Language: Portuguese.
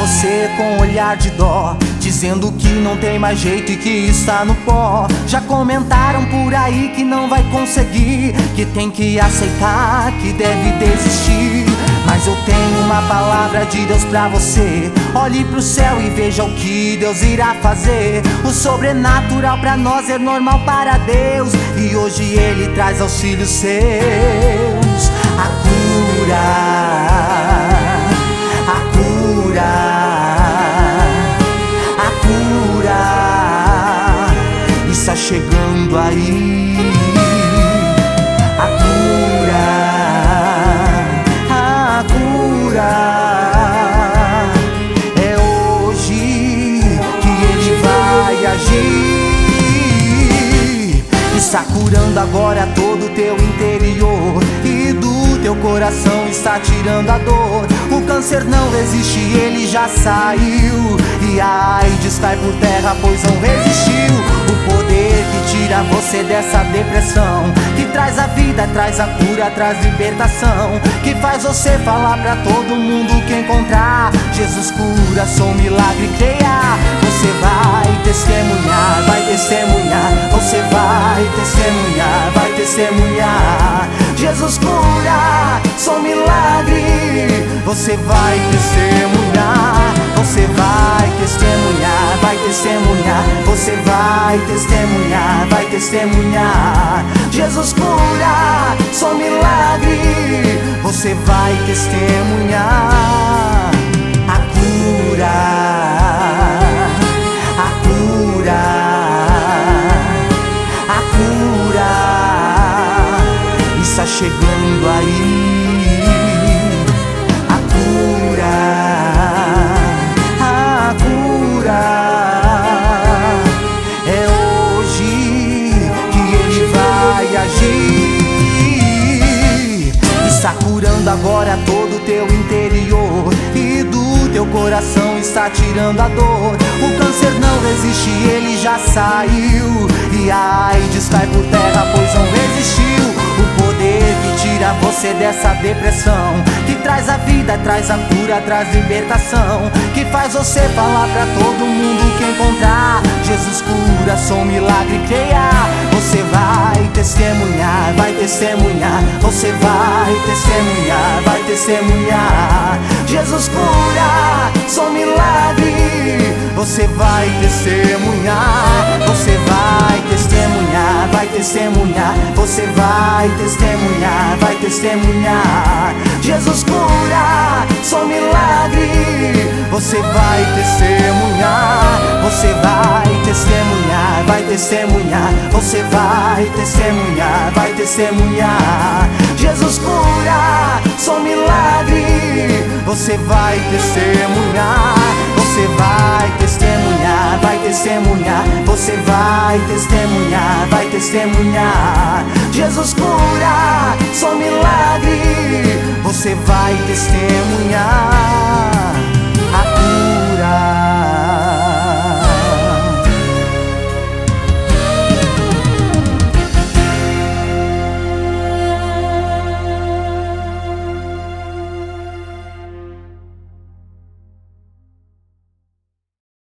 você com um olhar de dó, dizendo que não tem mais jeito e que está no pó. Já comentaram por aí que não vai conseguir, que tem que aceitar, que deve desistir. Mas eu tenho uma palavra de Deus pra você. Olhe pro céu e veja o que Deus irá fazer. O sobrenatural pra nós é normal para Deus, e hoje Ele traz auxílios seus. A cura, a cura, a cura está chegando aí. A cura, a cura, é hoje que Ele vai agir. Está curando agora todo o teu interior, e do teu coração está tirando a dor. O câncer não resiste, ele já saiu, e a AIDS cai por terra, pois não resistiu. O poder que tira você dessa depressão, que traz a vida, traz a cura, traz libertação, que faz você falar pra todo mundo que encontrar: Jesus cura, sou um milagre, creia. Você vai testemunhar, vai testemunhar. Você vai testemunhar, vai testemunhar. Jesus cura, sou um milagre. Você vai testemunhar, você vai testemunhar, vai testemunhar. Você vai testemunhar, vai testemunhar. Jesus cura, sou um milagre. Você vai testemunhar. A cura, a cura, a cura está chegando aí. A cura, a cura, é hoje que Ele vai agir. Está curando agora todo o teu interior, e do teu coração está tirando a dor. O câncer não resiste, ele já saiu, e a AIDS cai por terra, pois não resistiu. O poder que tira você dessa depressão, que traz a vida, traz a cura, traz libertação, que faz você falar pra todo mundo que encontrar: Jesus cura, sou um milagre, creia. Você vai testemunhar, vai testemunhar. Você vai testemunhar, vai testemunhar. Jesus cura, sou um milagre. Você vai testemunhar, você vai testemunhar, vai testemunhar. Você vai testemunhar, vai testemunhar. Jesus cura, sou um milagre. Você vai testemunhar, você vai testemunhar, vai testemunhar. Você vai testemunhar, vai testemunhar. Jesus cura, sou um milagre. Você vai testemunhar, você vai testemunhar, vai testemunhar. Você vai testemunhar, vai testemunhar. Jesus cura, sou um milagre. Você vai testemunhar. A cura,